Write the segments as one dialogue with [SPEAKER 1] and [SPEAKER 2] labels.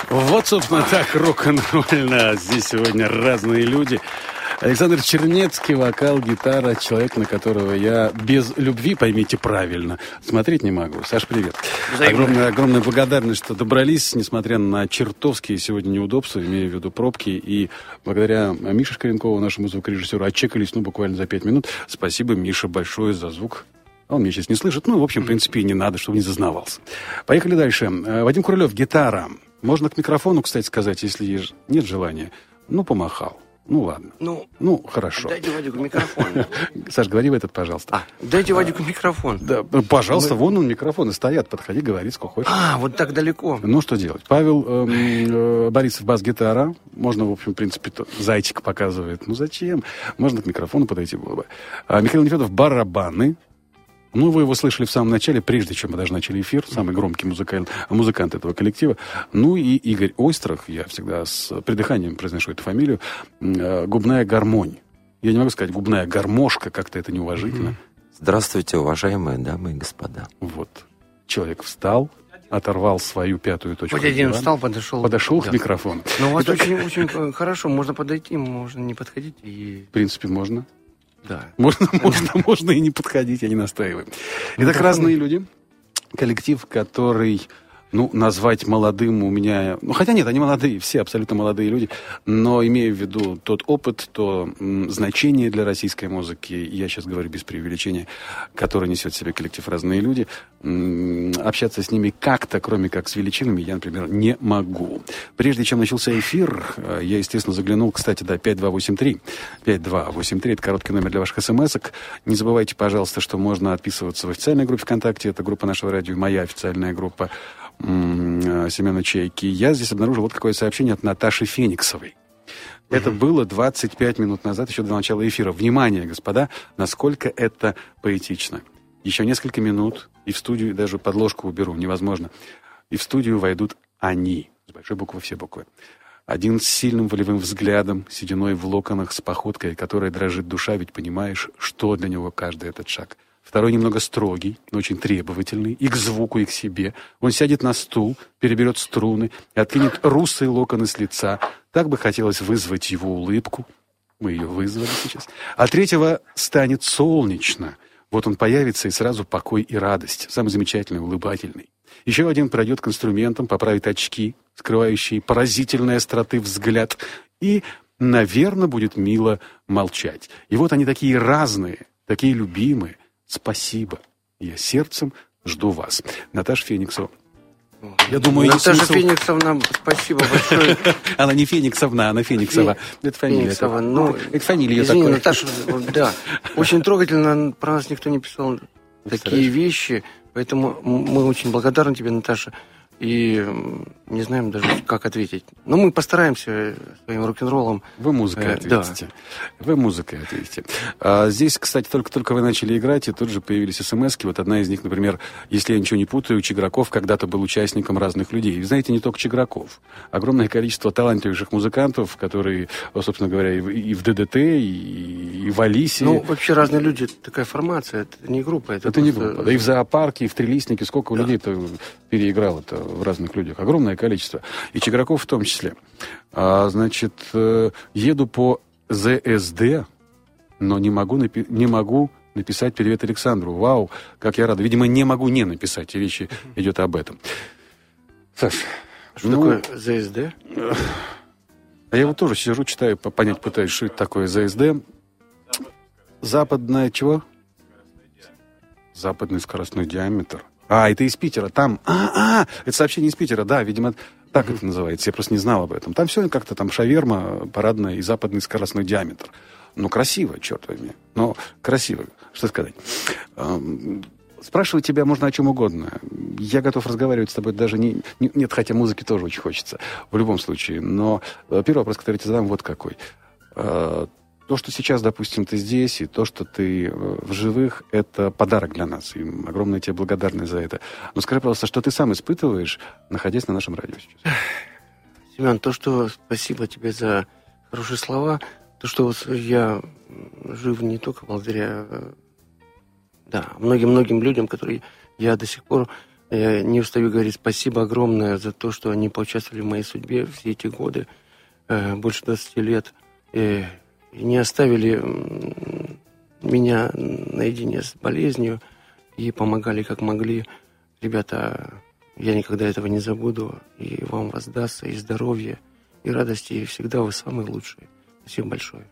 [SPEAKER 1] Вот, собственно, так рок-н-ролльно. Здесь сегодня разные люди. Александр Чернецкий, вокал, гитара. Человек, на которого я без любви, поймите правильно, смотреть не могу. Саш, привет. Огромная благодарность, что добрались, несмотря на чертовские сегодня неудобства, имею в виду пробки. И благодаря Мише Шкаренкову, нашему звукорежиссеру, отчекались, буквально за 5 минут. Спасибо, Миша, большое за звук. Он меня сейчас не слышит. В общем, в принципе, и не надо, чтобы не зазнавался. Поехали дальше. Вадим Курылев, гитара. Можно к микрофону, кстати, сказать, если нет желания. Помахал. Ладно. Хорошо.
[SPEAKER 2] Дайте Вадику микрофон.
[SPEAKER 1] Саш, говори в этот, пожалуйста.
[SPEAKER 2] Дайте Вадику микрофон.
[SPEAKER 1] Да, пожалуйста, вон он, микрофоны стоят. Подходи, говори, сколько хочешь.
[SPEAKER 2] Вот так далеко.
[SPEAKER 1] Что делать? Павел Борисов, бас-гитара. Можно, в общем, в принципе, зайчик показывает. Зачем? Можно к микрофону подойти было бы. Михаил Нефедов, барабаны. Вы его слышали в самом начале, прежде чем мы даже начали эфир, самый громкий музыкант этого коллектива. И Игорь Ойстрах, я всегда с придыханием произношу эту фамилию, губная гармонь. Я не могу сказать губная гармошка, как-то это неуважительно.
[SPEAKER 3] Здравствуйте, уважаемые дамы и господа.
[SPEAKER 1] Человек встал, оторвал свою пятую точку.
[SPEAKER 2] Хоть один встал, подошел
[SPEAKER 1] к микрофону.
[SPEAKER 2] У вас очень хорошо, можно подойти, можно не подходить.
[SPEAKER 1] В принципе, можно.
[SPEAKER 2] Да.
[SPEAKER 1] Можно и не подходить, я не настаиваю. Итак, разные люди. Коллектив, который, назвать молодым у меня... хотя нет, они молодые, все абсолютно молодые люди, но имея в виду тот опыт, то значение для российской музыки, я сейчас говорю без преувеличения, которое несет в себе коллектив «Разные люди», общаться с ними как-то, кроме как с величинами, я, например, не могу. Прежде чем начался эфир, я, естественно, заглянул, кстати, 5283. 5283 — это короткий номер для ваших смс-ок. Не забывайте, пожалуйста, что можно отписываться в официальной группе ВКонтакте, это группа нашего радио, моя официальная группа Семена Чайки. Я здесь обнаружил какое сообщение от Наташи Фениксовой. Это было 25 минут назад, еще до начала эфира. Внимание, господа, насколько это поэтично. Еще несколько минут, и в студию, даже подложку уберу, невозможно, и в студию войдут они, с большой буквы все буквы. Один с сильным волевым взглядом, сединой в локонах, с походкой, которой дрожит душа, ведь понимаешь, что для него каждый этот шаг. Второй немного строгий, но очень требовательный, и к звуку, и к себе. Он сядет на стул, переберет струны и откинет русые локоны с лица. Так бы хотелось вызвать его улыбку. Мы ее вызвали сейчас. А третьего станет солнечно. Он появится, и сразу покой и радость. Самый замечательный, улыбательный. Еще один пройдет к инструментам, поправит очки, скрывающие поразительной остроты взгляд. И, наверное, будет мило молчать. И они такие разные, такие любимые. Спасибо. Я сердцем жду вас. Наташа Фениксова. Я думаю,
[SPEAKER 2] Наташа Фениксовна, спасибо большое.
[SPEAKER 1] Она не Фениксовна, она Фениксова. Это фамилия. Это фамилия такая.
[SPEAKER 2] Наташа, да. Очень трогательно, про нас никто не писал такие вещи, поэтому мы очень благодарны тебе, Наташа. И не знаем даже, как ответить. Но мы постараемся своим рок-н-роллом.
[SPEAKER 1] Вы музыкой ответите. Да. Вы музыкой ответите. Здесь, кстати, только вы начали играть, и тут же появились смс-ки. Одна из них, например, если я ничего не путаю, Чиграков когда-то был участником «Разных людей». И, знаете, не только Чиграков. Огромное количество талантливейших музыкантов, которые, собственно говоря, и в ДДТ, и в Алисе.
[SPEAKER 2] Вообще «Разные люди» — это такая формация, это не группа. Это
[SPEAKER 1] не группа. Да и в «Зоопарке», и в «Трилистнике» сколько людей-то переиграло-то в «Разных людях». Огромное количество. И Чиграков в том числе. Еду по ЗСД, но не могу написать «Привет Александру». Вау, как я рад. Видимо, не могу не написать. И речь идет об этом. Саш,
[SPEAKER 2] что такое ЗСД?
[SPEAKER 1] А я тоже сижу, читаю, понять пытаюсь, что это такое ЗСД. Западное чего? Западный скоростной диаметр. Это из Питера. Там... это сообщение из Питера. Да, видимо, так это называется. Я просто не знал об этом. Там все как-то шаверма парадная и западный скоростной диаметр. Красиво, черт возьми. Красиво. Что сказать? Спрашивать тебя можно о чем угодно. Я готов разговаривать с тобой даже нет, хотя музыки тоже очень хочется. В любом случае. Но первый вопрос, который я тебе задам, какой. То, что сейчас, допустим, ты здесь, и то, что ты в живых, это подарок для нас. И огромная тебе благодарность за это. Но скажи, пожалуйста, что ты сам испытываешь, находясь на нашем радио сейчас?
[SPEAKER 2] Семен, спасибо тебе за хорошие слова. То, что я жив не только благодаря многим-многим людям, которые я до сих пор Я не устаю говорить спасибо огромное за то, что они поучаствовали в моей судьбе все эти годы, больше 20 лет, и не оставили меня наедине с болезнью и помогали как могли. Ребята, я никогда этого не забуду, и вам воздастся и здоровье, и радости, и всегда вы самые лучшие. Спасибо большое.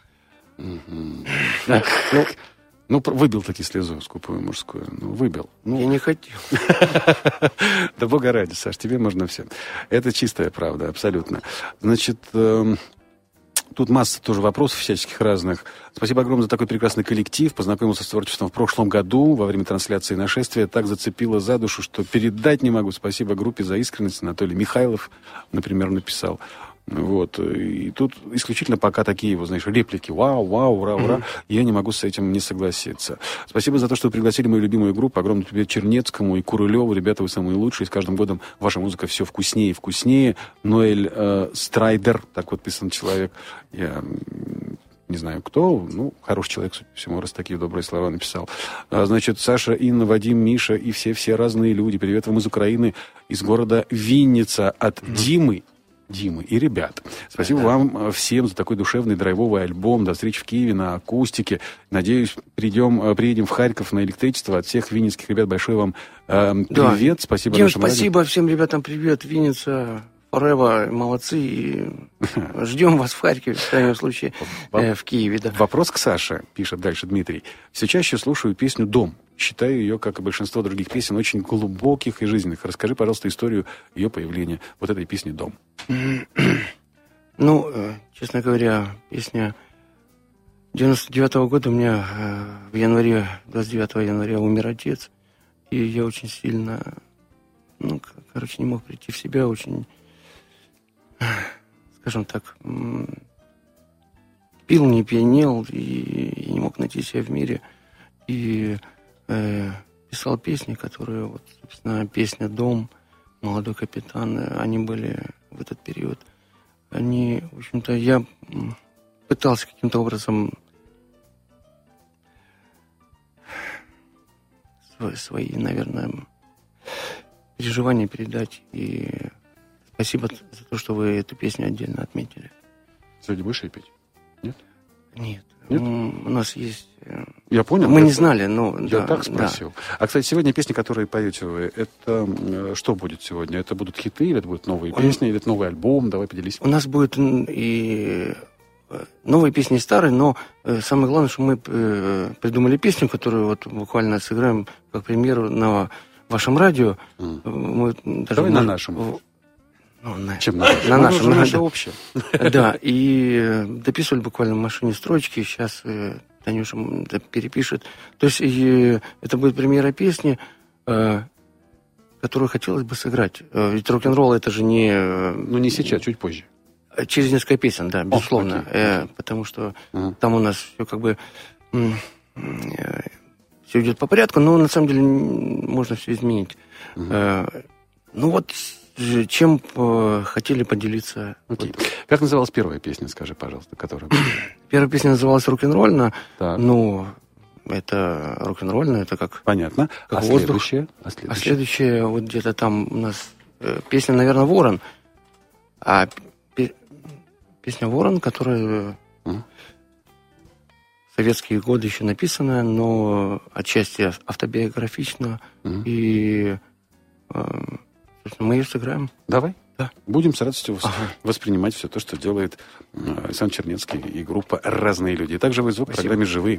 [SPEAKER 1] Ну, выбил таки слезу скупую мужскую. Ну, выбил. Ну,
[SPEAKER 2] я не хотел.
[SPEAKER 1] Да бога ради, Саш, тебе можно все. Это чистая правда, абсолютно. Значит, тут масса тоже вопросов всяческих разных. Спасибо огромное за такой прекрасный коллектив. Познакомился с творчеством в прошлом году во время трансляции «Нашествия». Так зацепило за душу, что передать не могу. Спасибо группе за искренность. Анатолий Михайлов, например, написал. Вот. И тут исключительно пока такие, вот, знаешь, реплики. Вау, ура, ура. Я не могу с этим не согласиться. Спасибо за то, что вы пригласили мою любимую группу. Огромный привет Чернецкому и Курылеву. Ребята, вы самые лучшие. С каждым годом ваша музыка все вкуснее и вкуснее. Ноэль Страйдер, так вот писан человек. Я не знаю кто, ну, хороший человек, судя по всему, раз такие добрые слова написал. Значит, Саша, Инна, Вадим, Миша и все разные люди. Привет вам из Украины, из города Винница, от Димы и ребят. Спасибо вам всем за такой душевный драйвовый альбом. До встречи в Киеве на акустике. Надеюсь, приедем в Харьков на электричество. От всех винницких ребят большой вам привет. Спасибо
[SPEAKER 2] Дим,
[SPEAKER 1] нашему
[SPEAKER 2] спасибо всем ребятам. Привет, Винница. Forever, молодцы. И ждем вас в Харькове, в крайнем случае, в Киеве. Да.
[SPEAKER 1] Вопрос к Саше, пишет дальше Дмитрий. Все чаще слушаю песню «Дом». Считаю ее, как и большинство других песен, очень глубоких и жизненных. Расскажи, пожалуйста, историю ее появления, вот этой песни «Дом».
[SPEAKER 2] Ну, честно говоря, песня 99-го года у меня в январе, 29 января умер отец. И я очень сильно, не мог прийти в себя, очень, скажем так, пил, не пьянел и не мог найти себя в мире. И писал песни, которые, вот, собственно, песня «Дом», «Молодой капитан», они были в этот период. Они, в общем-то, я пытался каким-то образом свои, наверное, переживания передать. И спасибо за то, что вы эту песню отдельно отметили.
[SPEAKER 1] Сегодня будешь ее петь? Нет?
[SPEAKER 2] Нет.
[SPEAKER 1] Нет?
[SPEAKER 2] У нас есть...
[SPEAKER 1] Я понял.
[SPEAKER 2] Мы не знали, но...
[SPEAKER 1] Я так спросил. Да. А, кстати, сегодня песни, которые поете вы, это что будет сегодня? Это будут хиты, или это будут новые песни, или это новый альбом? Давай поделись.
[SPEAKER 2] У нас будет и новые песни, и старые, но самое главное, что мы придумали песню, которую вот буквально сыграем, как пример, на вашем радио. Мы даже
[SPEAKER 1] давай на нашем. Чем
[SPEAKER 2] на нашем.
[SPEAKER 1] Наше общее.
[SPEAKER 2] Да, и дописывали буквально в машине строчки, сейчас Танюша перепишет. То есть это будет премьера песни, которую хотелось бы сыграть. Ведь рок-н-ролл это же не...
[SPEAKER 1] Ну, не сейчас, чуть позже.
[SPEAKER 2] Через несколько песен, да, безусловно. Окей. Потому что там у нас все как бы... все идет по порядку, но на самом деле можно все изменить. Ну вот... Чем хотели поделиться?
[SPEAKER 1] Окей. Вот. Как называлась первая песня, скажи, пожалуйста, которая...
[SPEAKER 2] Первая песня называлась «Рок-н-ролльно». Ну, это рок-н-ролльно, это как...
[SPEAKER 1] Понятно.
[SPEAKER 2] Как
[SPEAKER 1] воздух.
[SPEAKER 2] А следующее, вот где-то там у нас песня, наверное, «Ворон». А песня «Ворон», которая в советские годы еще написана, но отчасти автобиографично. И... мы ее сыграем.
[SPEAKER 1] Давай.
[SPEAKER 2] Да.
[SPEAKER 1] Будем с радостью воспринимать все то, что делает Александр Чернецкий и группа «Разные люди». И также вы звук в программе «Живые».